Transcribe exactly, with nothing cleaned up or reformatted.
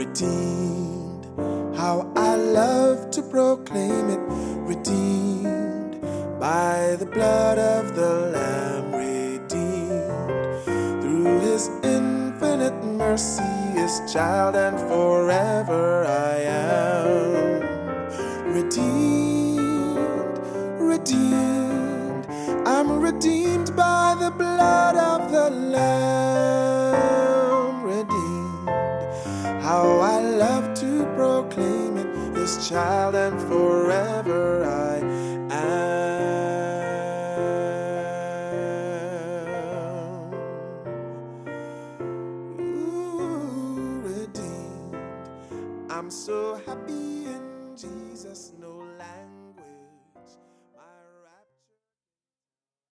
redeemed. How I love to proclaim it, redeemed by the blood of the Lamb, redeemed through His infinite mercy, His child, and forever I am redeemed, redeemed. I'm redeemed by the blood of the Lamb, redeemed. How I love to proclaim it, His child, and forever I am. Ooh, redeemed. I'm so happy in Jesus' name.